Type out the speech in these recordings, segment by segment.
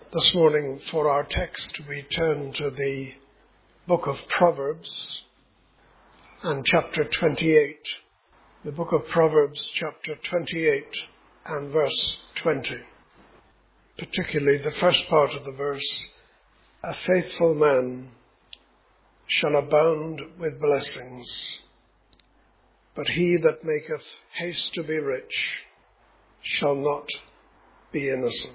This morning for our text we turn to the book of Proverbs and chapter 28. The book of Proverbs chapter 28 and verse 20. Particularly the first part of the verse, a faithful man shall abound with blessings, but he that maketh haste to be rich shall not be innocent.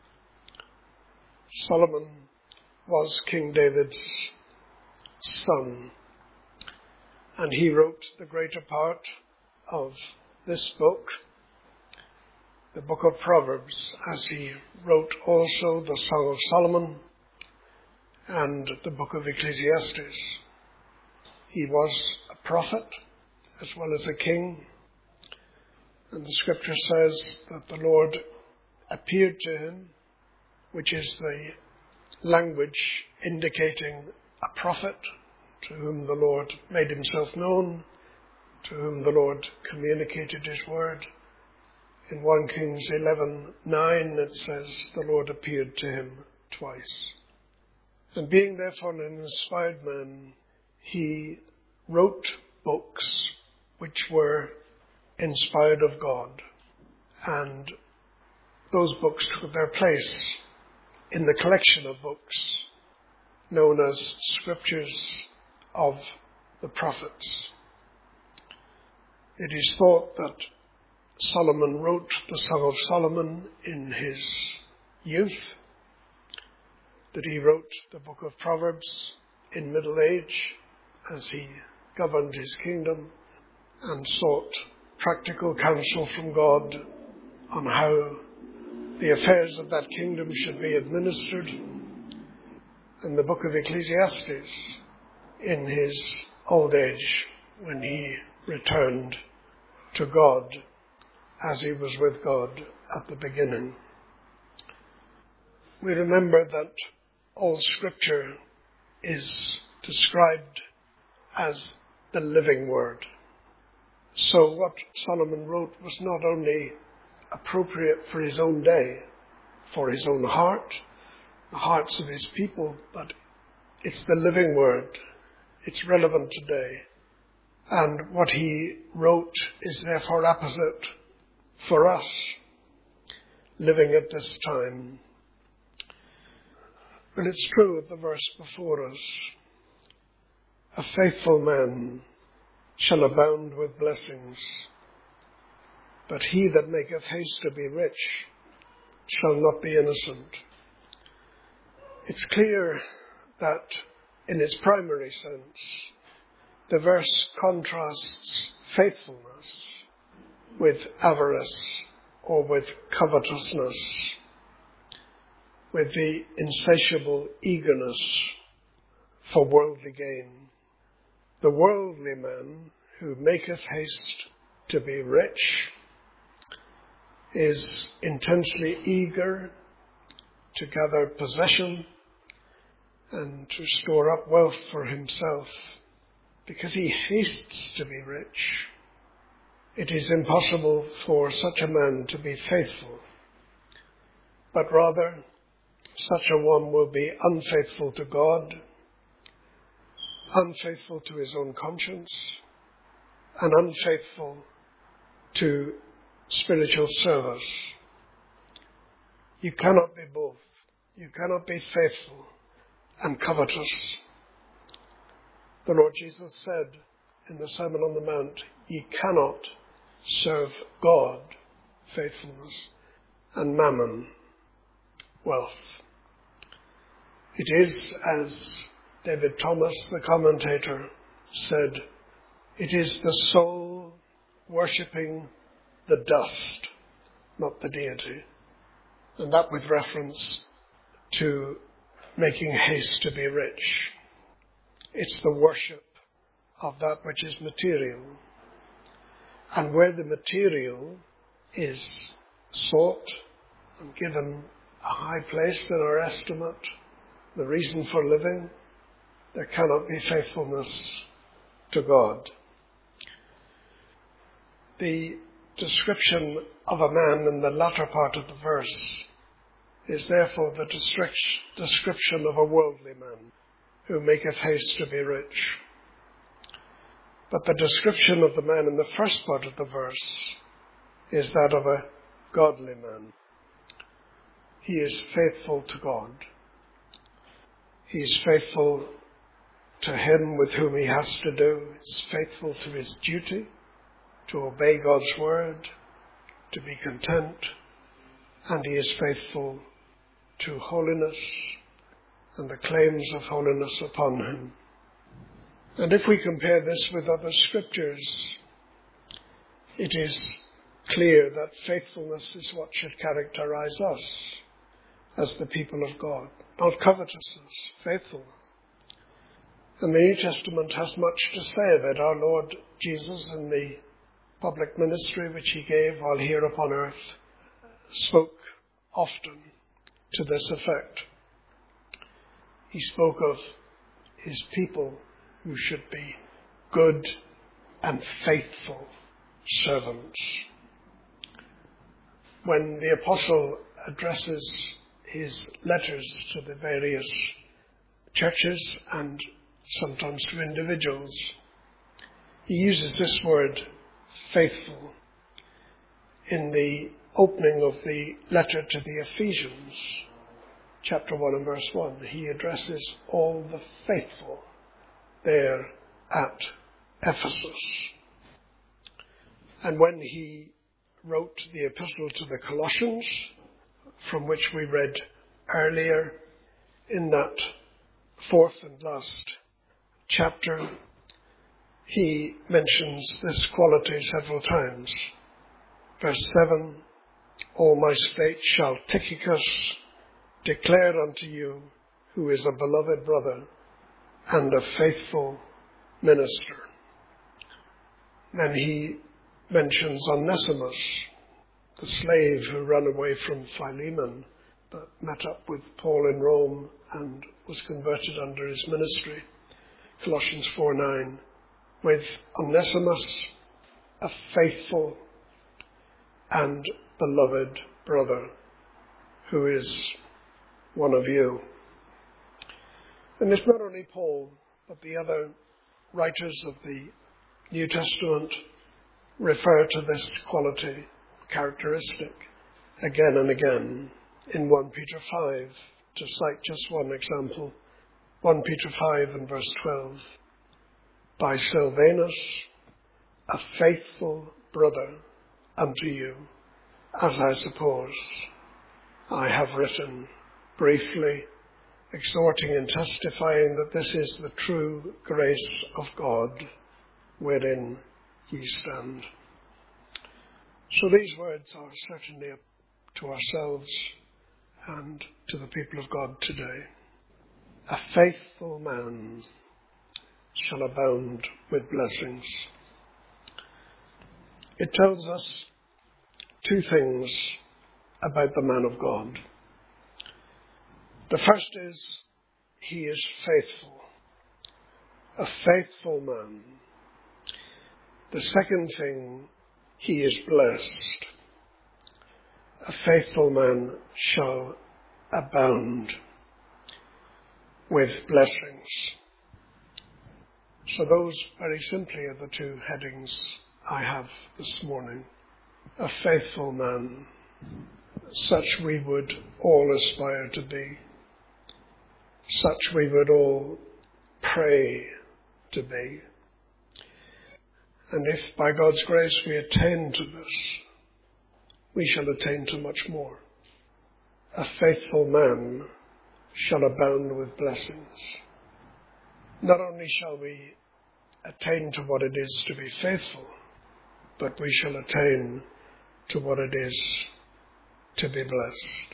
Solomon was King David's son, and he wrote the greater part of this book, the book of Proverbs, as he wrote also the Song of Solomon and the book of Ecclesiastes. He was a prophet as well as a king, and the scripture says that the Lord appeared to him, which is the language indicating a prophet to whom the Lord made himself known, to whom the Lord communicated his word. In 1 Kings 11:9 it says the Lord appeared to him twice. And being therefore an inspired man, he wrote books which were inspired of God, and those books took their place in the collection of books known as Scriptures of the Prophets. It is thought that Solomon wrote the Song of Solomon in his youth, that he wrote the book of Proverbs in middle age as he governed his kingdom and sought practical counsel from God on how the affairs of that kingdom should be administered, and the book of Ecclesiastes in his old age when he returned to God as he was with God at the beginning. We remember that all scripture is described as the living word. So what Solomon wrote was not only appropriate for his own day, for his own heart, the hearts of his people, but it's the living word. It's relevant today. And what he wrote is therefore apposite for us living at this time. But it's true of the verse before us. A faithful man shall abound with blessings, but he that maketh haste to be rich shall not be innocent. It's clear that in its primary sense, the verse contrasts faithfulness with avarice or with covetousness, with the insatiable eagerness for worldly gain. The worldly man who maketh haste to be rich is intensely eager to gather possession and to store up wealth for himself because he hastes to be rich. It is impossible for such a man to be faithful, but rather such a one will be unfaithful to God, unfaithful to his own conscience, and unfaithful to spiritual service. You cannot be both. You cannot be faithful and covetous. The Lord Jesus said in the Sermon on the Mount, ye cannot serve God, faithfulness, and mammon, wealth. It is, as David Thomas, the commentator, said, it is the soul worshipping the dust, not the deity. And that with reference to making haste to be rich. It's the worship of that which is material. And where the material is sought and given a high place in our estimate, the reason for living, there cannot be faithfulness to God. The description of a man in the latter part of the verse is therefore the description of a worldly man who maketh haste to be rich. But the description of the man in the first part of the verse is that of a godly man. He is faithful to God. He is faithful to him with whom he has to do. He is faithful to his duty, to obey God's word, to be content, and he is faithful to holiness and the claims of holiness upon him. And if we compare this with other scriptures, it is clear that faithfulness is what should characterize us as the people of God. Not covetousness, faithfulness. And the New Testament has much to say of it. Our Lord Jesus, in the public ministry which he gave while here upon earth, spoke often to this effect. He spoke of his people who should be good and faithful servants. When the apostle addresses his letters to the various churches and sometimes to individuals, he uses this word faithful. In the opening of the letter to the Ephesians, chapter 1 and verse 1, he addresses all the faithful there at Ephesus. And when he wrote the epistle to the Colossians, from which we read earlier in that fourth and last chapter, he mentions this quality several times. Verse 7, O my state shall Tychicus declare unto you, who is a beloved brother and a faithful minister. Then he mentions Onesimus, the slave who ran away from Philemon, but met up with Paul in Rome and was converted under his ministry. Colossians 4:9, with Onesimus, a faithful and beloved brother who is one of you. And it's not only Paul, but the other writers of the New Testament refer to this quality, characteristic, again and again. In 1 Peter 5, to cite just one example, 1 Peter 5 and verse 12, by Silvanus, a faithful brother unto you, as I suppose I have written briefly, exhorting and testifying that this is the true grace of God, wherein ye stand. So these words are certainly up to ourselves and to the people of God today. A faithful man shall abound with blessings. It tells us two things about the man of God. The first is, he is faithful. A faithful man. The second thing, he is blessed. A faithful man shall abound with blessings. So those very simply are the two headings I have this morning. A faithful man, such we would all aspire to be. Such we would all pray to be. And if by God's grace we attain to this, we shall attain to much more. A faithful man shall abound with blessings. Not only shall we attain to what it is to be faithful, but we shall attain to what it is to be blessed.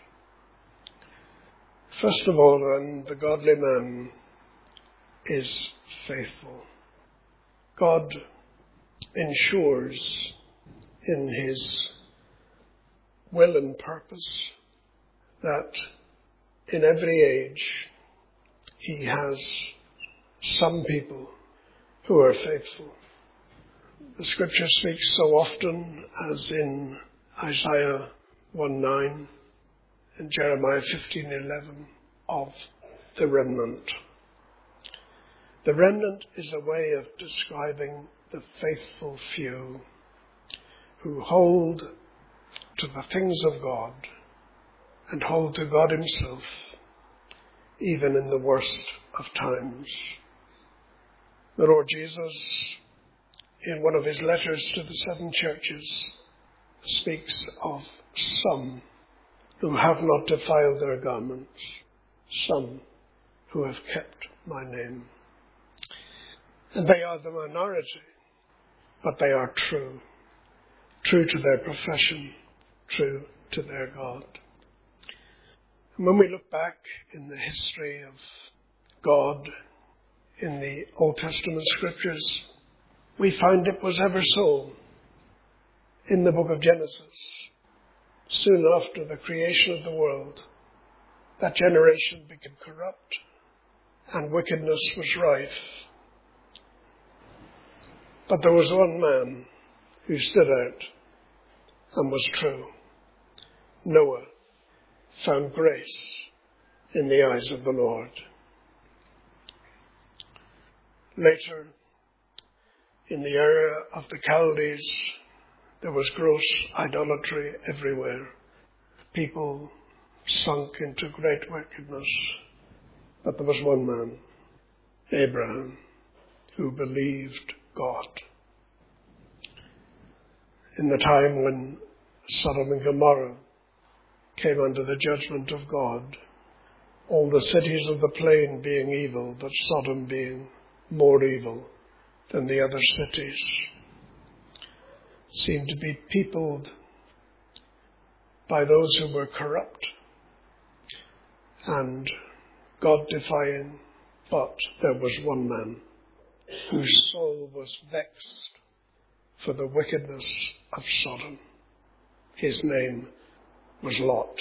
First of all, then, the godly man is faithful. God ensures in his will and purpose that in every age he has some people who are faithful. The scripture speaks so often as in Isaiah 1:9, in Jeremiah 15:11 of the remnant. The remnant is a way of describing the faithful few who hold to the things of God and hold to God himself, even in the worst of times. The Lord Jesus, in one of his letters to the 7 churches, speaks of some who have not defiled their garments, some who have kept my name. And they are the minority, but they are true to their profession, true to their God. And when we look back in the history of God in the Old Testament scriptures, we find it was ever so. In the book of Genesis, soon after the creation of the world, that generation became corrupt and wickedness was rife. But there was one man who stood out and was true. Noah found grace in the eyes of the Lord. Later, in the era of the Chaldees, there was gross idolatry everywhere. People sunk into great wickedness. But there was one man, Abraham, who believed God. In the time when Sodom and Gomorrah came under the judgment of God, all the cities of the plain being evil, but Sodom being more evil than the other cities, seemed to be peopled by those who were corrupt and God-defying. But there was one man whose soul was vexed for the wickedness of Sodom. His name was Lot.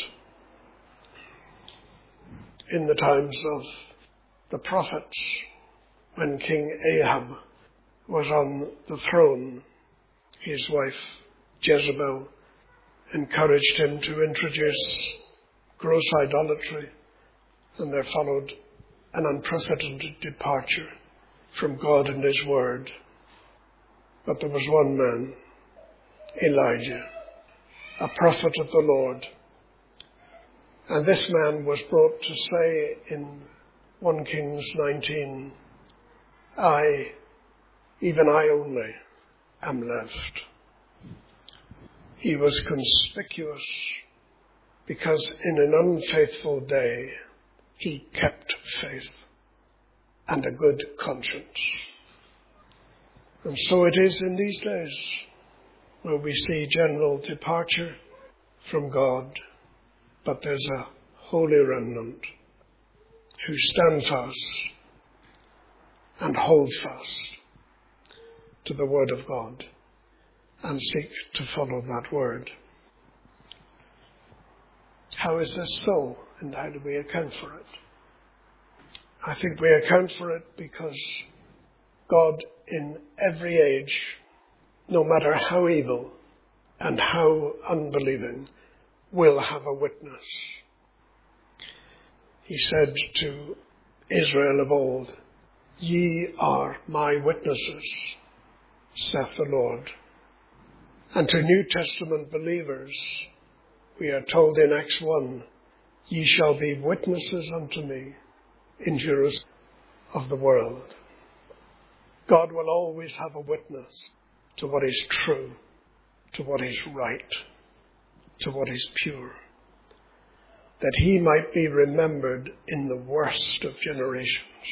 In the times of the prophets, when King Ahab was on the throne, his wife Jezebel encouraged him to introduce gross idolatry, and there followed an unprecedented departure from God and his word. But there was one man, Elijah, a prophet of the Lord. And this man was brought to say in 1 Kings 19, even I only am left. He was conspicuous because in an unfaithful day he kept faith and a good conscience. And so it is in these days where we see general departure from God, but there's a holy remnant who stand fast and hold fast to the word of God and seek to follow that word. How is this so, and how do we account for it? I think we account for it because God in every age, no matter how evil and how unbelieving, will have a witness. He said to Israel of old, "Ye are my witnesses, saith the Lord." And to New Testament believers, we are told in Acts 1, "Ye shall be witnesses unto me in Jerusalem of the world." God will always have a witness to what is true, to what is right, to what is pure, that he might be remembered in the worst of generations.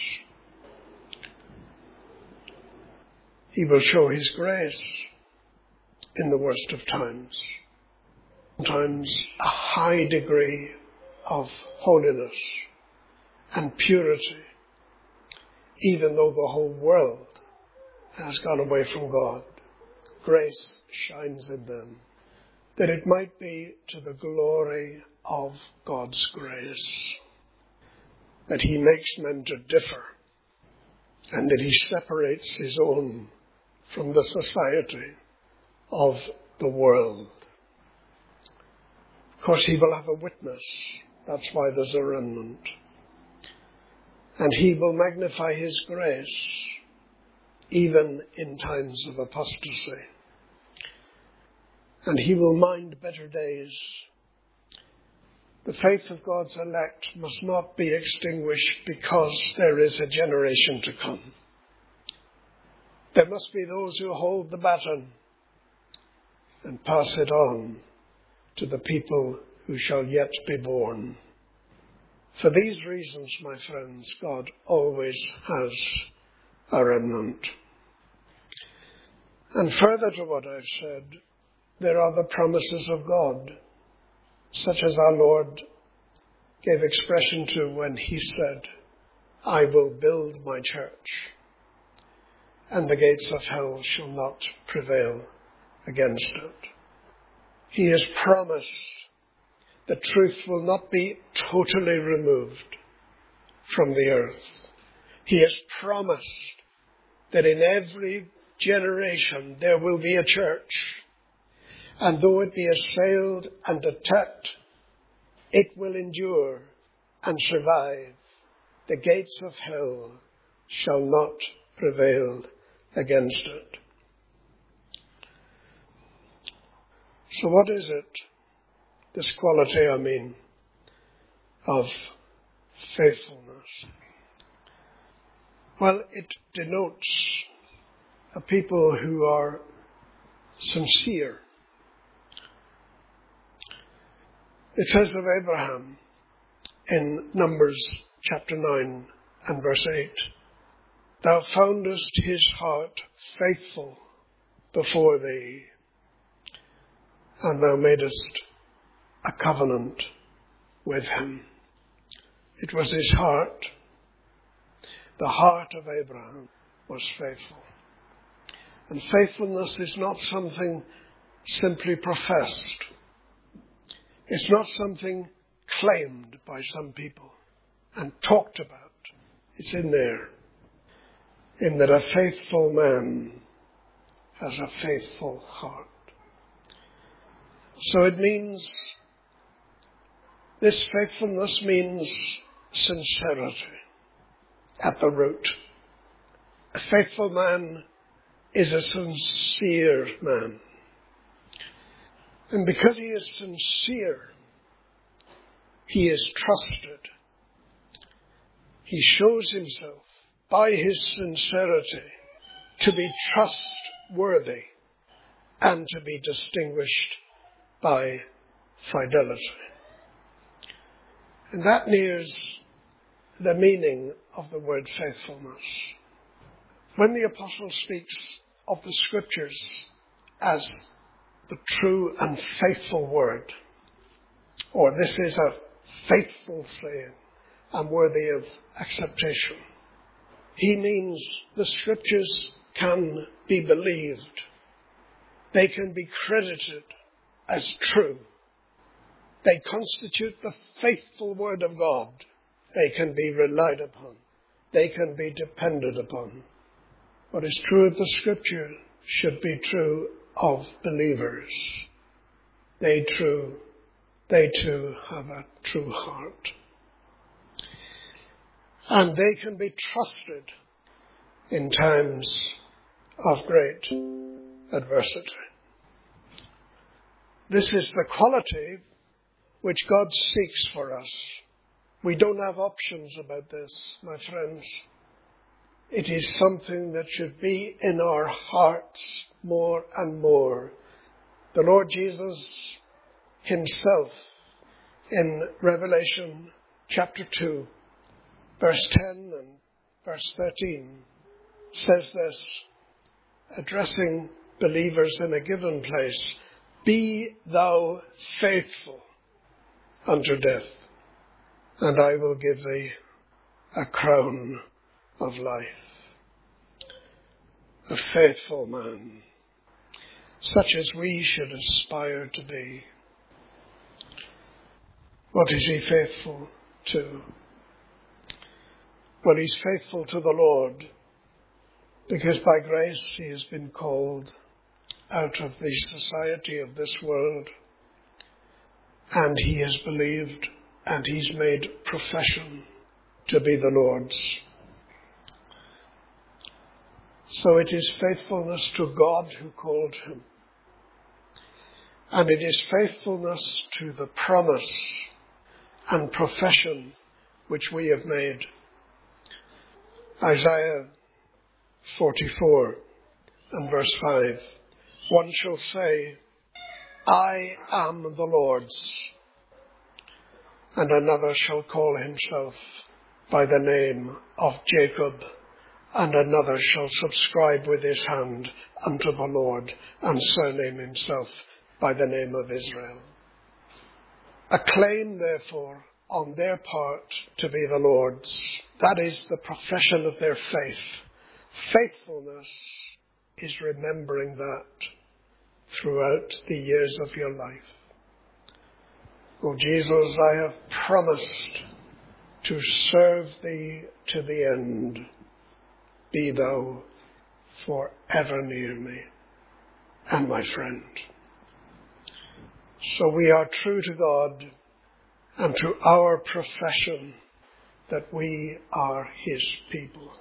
He will show his grace in the worst of times. Sometimes a high degree of holiness and purity, even though the whole world has gone away from God. Grace shines in them, that it might be to the glory of God's grace, that he makes men to differ, and that he separates his own from the society of the world. Of course, he will have a witness. That's why there's a remnant. And he will magnify his grace even in times of apostasy. And he will mind better days. The faith of God's elect must not be extinguished because there is a generation to come. There must be those who hold the baton and pass it on to the people who shall yet be born. For these reasons, my friends, God always has a remnant. And further to what I've said, there are the promises of God, such as our Lord gave expression to when he said, I will build my church, and the gates of hell shall not prevail against it. He has promised that truth will not be totally removed from the earth. He has promised that in every generation there will be a church, and though it be assailed and attacked, it will endure and survive. The gates of hell shall not prevail against it. So what is it, this quality, of faithfulness? Well, it denotes a people who are sincere. It says of Abraham in Numbers chapter 9 and verse 8, Thou foundest his heart faithful before thee, and thou madest a covenant with him. It was his heart. The heart of Abraham was faithful. And faithfulness is not something simply professed. It's not something claimed by some people and talked about. It's in there, in that a faithful man has a faithful heart. So it means, this faithfulness means sincerity at the root. A faithful man is a sincere man. And because he is sincere, he is trusted. He shows himself by his sincerity to be trustworthy and to be distinguished by fidelity. And that nears the meaning of the word faithfulness. When the apostle speaks of the scriptures as the true and faithful word, or this is a faithful saying and worthy of acceptation, he means the scriptures can be believed. They can be credited as true. They constitute the faithful word of God. They can be relied upon. They can be depended upon. What is true of the scripture should be true of believers. They too have a true heart. And they can be trusted in times of great adversity. This is the quality which God seeks for us. We don't have options about this, my friends. It is something that should be in our hearts more and more. The Lord Jesus himself in Revelation chapter 2, verse 10 and verse 13 says this, addressing believers in a given place, Be thou faithful unto death, and I will give thee a crown of life. A faithful man, such as we should aspire to be. What is he faithful to? Well, he's faithful to the Lord, because by grace he has been called out of the society of this world and he has believed, and he's made profession to be the Lord's. So it is faithfulness to God who called him, and it is faithfulness to the promise and profession which we have made. Isaiah 44 and verse 5. One shall say, I am the Lord's, and another shall call himself by the name of Jacob, and another shall subscribe with his hand unto the Lord, and surname himself by the name of Israel. A claim, therefore, on their part to be the Lord's. That is the profession of their faith. Faithfulness is remembering that throughout the years of your life. O Jesus, I have promised to serve thee to the end. Be thou forever near me and my friend. So we are true to God and to our profession that we are his people.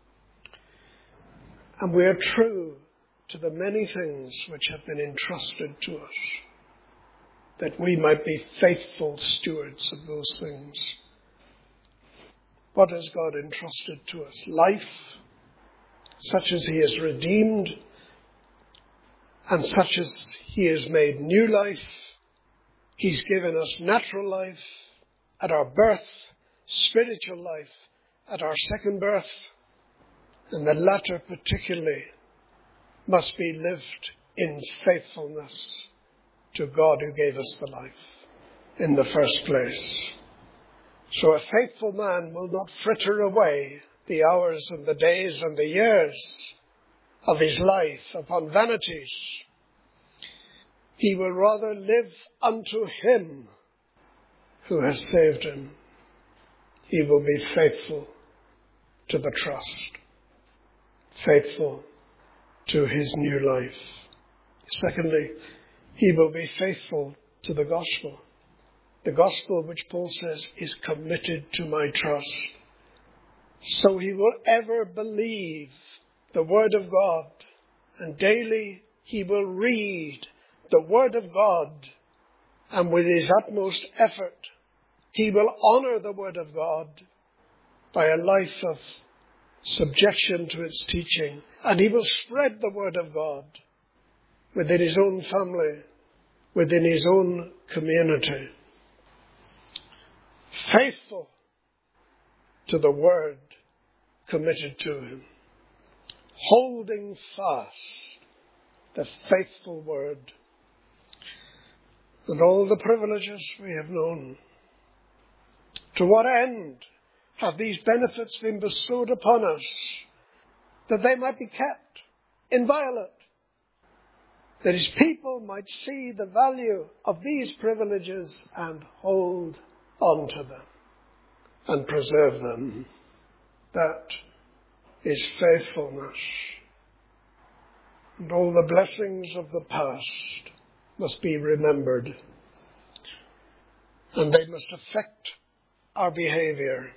And we are true to the many things which have been entrusted to us, that we might be faithful stewards of those things. What has God entrusted to us? Life, such as he has redeemed, and such as he has made new life. He's given us natural life at our birth, spiritual life at our second birth, and the latter particularly must be lived in faithfulness to God who gave us the life in the first place. So a faithful man will not fritter away the hours and the days and the years of his life upon vanities. He will rather live unto him who has saved him. He will be faithful to the trust, faithful to his new life. Secondly, he will be faithful to the gospel. The gospel, which Paul says, is committed to my trust. So he will ever believe the word of God, and daily he will read the word of God, and with his utmost effort he will honor the word of God by a life of subjection to its teaching, and he will spread the word of God within his own family, within his own community. Faithful to the word committed to him, holding fast the faithful word. And all the privileges we have known. To what end have these benefits been bestowed upon us? That they might be kept inviolate. That his people might see the value of these privileges and hold on to them and preserve them. That is faithfulness. And all the blessings of the past must be remembered, and they must affect our behavior,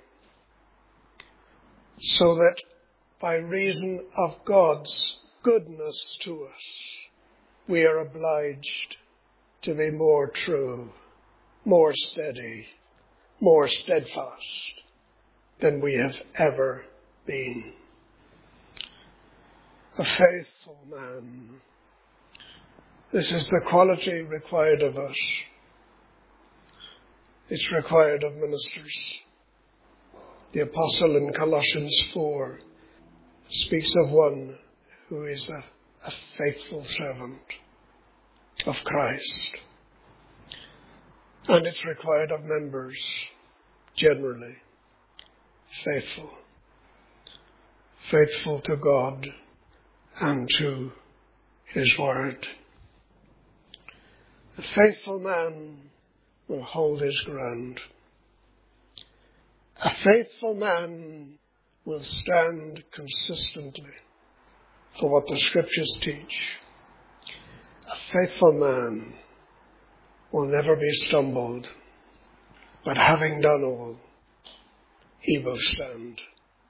so that by reason of God's goodness to us, we are obliged to be more true, more steady, more steadfast than we have ever been. A faithful man. This is the quality required of us. It's required of ministers. The apostle in Colossians 4 speaks of one who is a faithful servant of Christ. And it's required of members generally. Faithful. Faithful to God and to his word. A faithful man will hold his ground. A faithful man will stand consistently for what the scriptures teach. A faithful man will never be stumbled, but having done all, he will stand.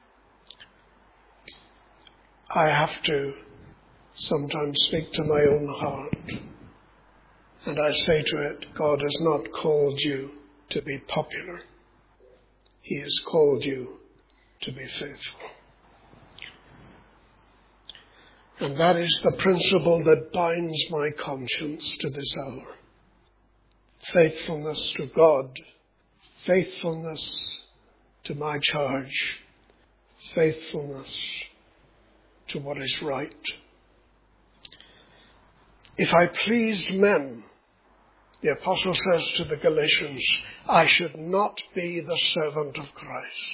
I have to sometimes speak to my own heart, and I say to it, God has not called you to be popular. He has called you to be faithful. And that is the principle that binds my conscience to this hour. Faithfulness to God, faithfulness to my charge, faithfulness to what is right. If I pleased men, the apostle says to the Galatians, I should not be the servant of Christ.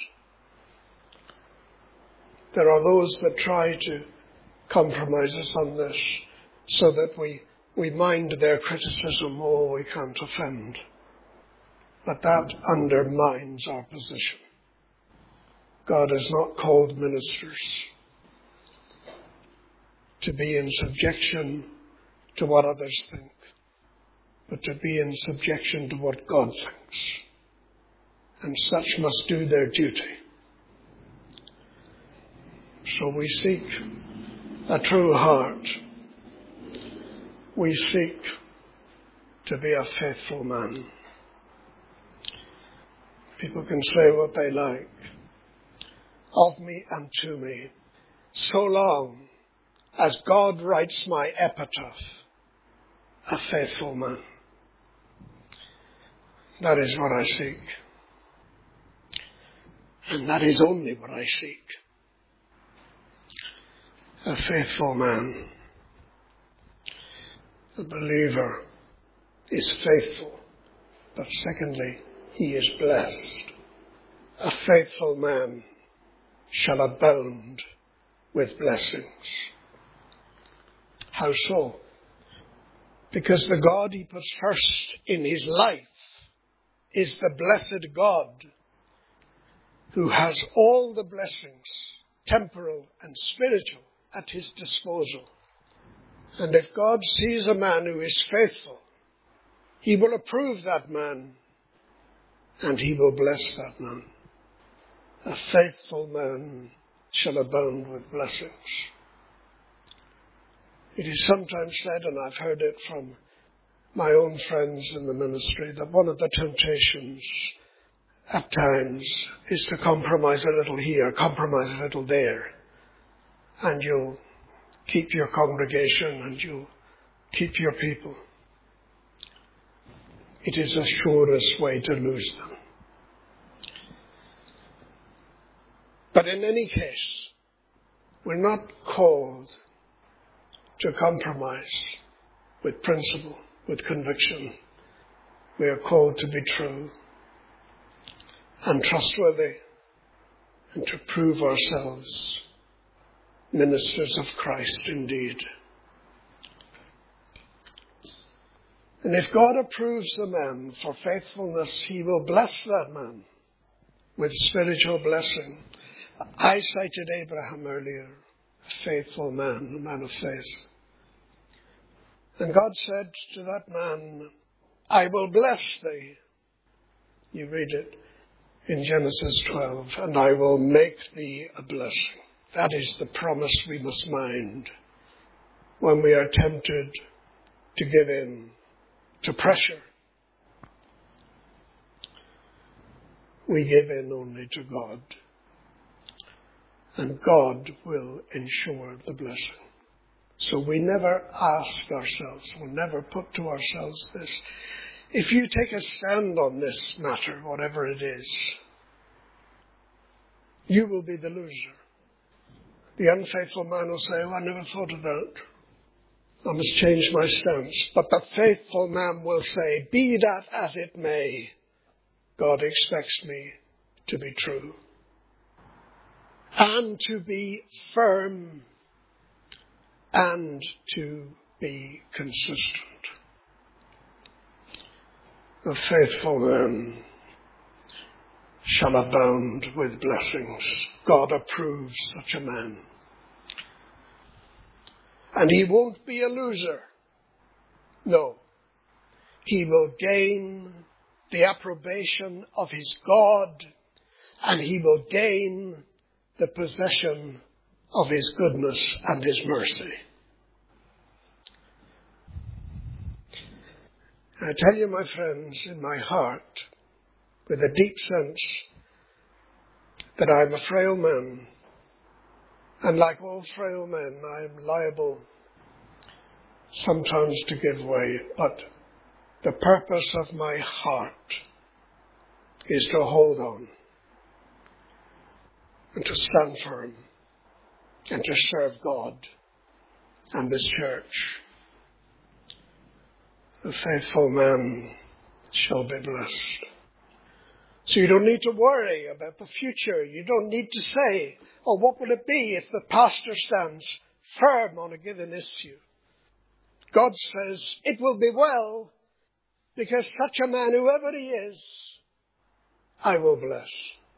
There are those that try to compromise us on this so that we mind their criticism, oh, we can't offend. But that undermines our position. God has not called ministers to be in subjection to what others think, but to be in subjection to what God thinks. And such must do their duty. So we seek a true heart. We seek to be a faithful man. People can say what they like of me and to me, so long as God writes my epitaph, a faithful man. That is what I seek. And that is only what I seek. A faithful man. The believer is faithful, but secondly, he is blessed. A faithful man shall abound with blessings. How so? Because the God he puts first in his life is the blessed God who has all the blessings, temporal and spiritual, at his disposal. And if God sees a man who is faithful, he will approve that man and he will bless that man. A faithful man shall abound with blessings. It is sometimes said, and I've heard it from my own friends in the ministry, that one of the temptations at times is to compromise a little here, compromise a little there, and you'll keep your congregation and you'll keep your people. It is the surest way to lose them. But in any case, we're not called to compromise with principle, with conviction. We are called to be true and trustworthy and to prove ourselves ministers of Christ indeed. And if God approves a man for faithfulness, he will bless that man with spiritual blessing. I cited Abraham earlier, a faithful man, a man of faith. And God said to that man, I will bless thee. You read it in Genesis 12, and I will make thee a blessing. That is the promise we must mind when we are tempted to give in to pressure. We give in only to God, and God will ensure the blessing. So we never ask ourselves, we'll never put to ourselves this, if you take a stand on this matter, whatever it is, you will be the loser. The unfaithful man will say, oh, I never thought of that. I must change my stance. But the faithful man will say, be that as it may, God expects me to be true and to be firm and to be consistent. The faithful man shall abound with blessings. God approves such a man. And he won't be a loser. No. he will gain the approbation of his God, and he will gain the possession of his goodness and his mercy. I tell you, my friends, in my heart, with a deep sense that I'm a frail man, and like all frail men, I am liable sometimes to give way, but the purpose of my heart is to hold on and to stand firm and to serve God and this church. The faithful man shall be blessed. So you don't need to worry about the future. You don't need to say, oh, what will it be if the pastor stands firm on a given issue? God says, it will be well, because such a man, whoever he is, I will bless.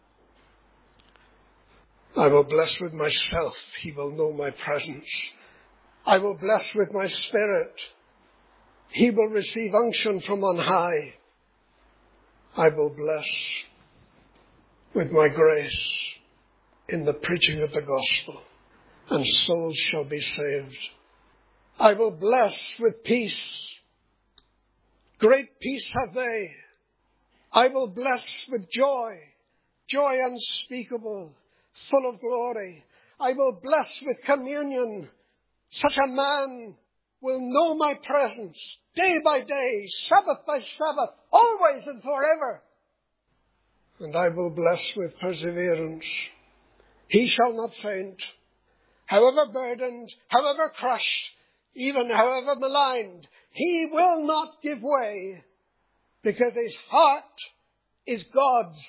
I will bless with myself. He will know my presence. I will bless with my spirit. He will receive unction from on high. I will bless with my grace in the preaching of the gospel, and souls shall be saved. I will bless with peace. Great peace have they. I will bless with joy, joy unspeakable, full of glory. I will bless with communion. Such a man will know my presence day by day, Sabbath by Sabbath, always and forever. And I will bless with perseverance. He shall not faint, however burdened, however crushed, even however maligned. He will not give way, because his heart is God's.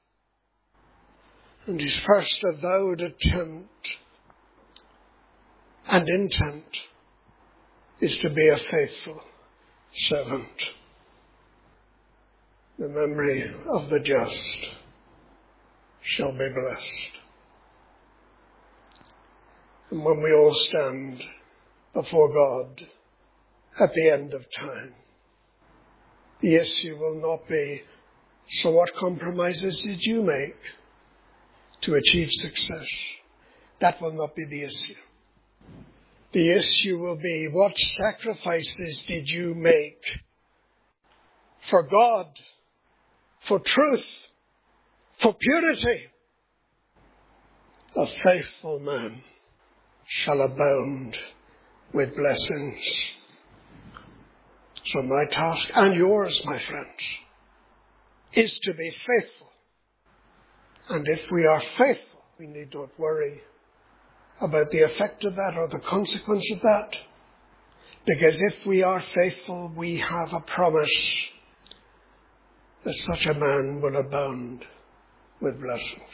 And his first avowed attempt and intent is to be a faithful servant. The memory of the just shall be blessed. And when we all stand before God at the end of time, the issue will not be, so what compromises did you make to achieve success? That will not be the issue. The issue will be, what sacrifices did you make for God, for truth, for purity? A faithful man shall abound with blessings. So my task, and yours, my friends, is to be faithful. And if we are faithful, we need not worry about the effect of that or the consequence of that. Because if we are faithful, we have a promise that such a man will abound with blessings.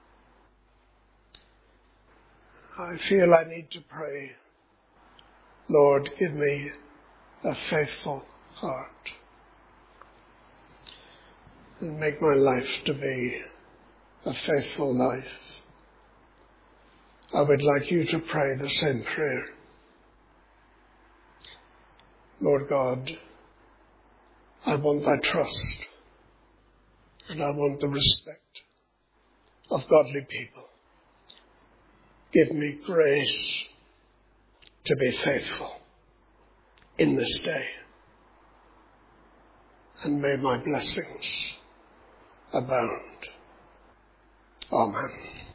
I feel I need to pray, Lord, give me a faithful heart, and make my life to be a faithful life. I would like you to pray the same prayer. Lord God, I want thy trust, and I want the respect of godly people. Give me grace to be faithful in this day, and may my blessings abound. Amen.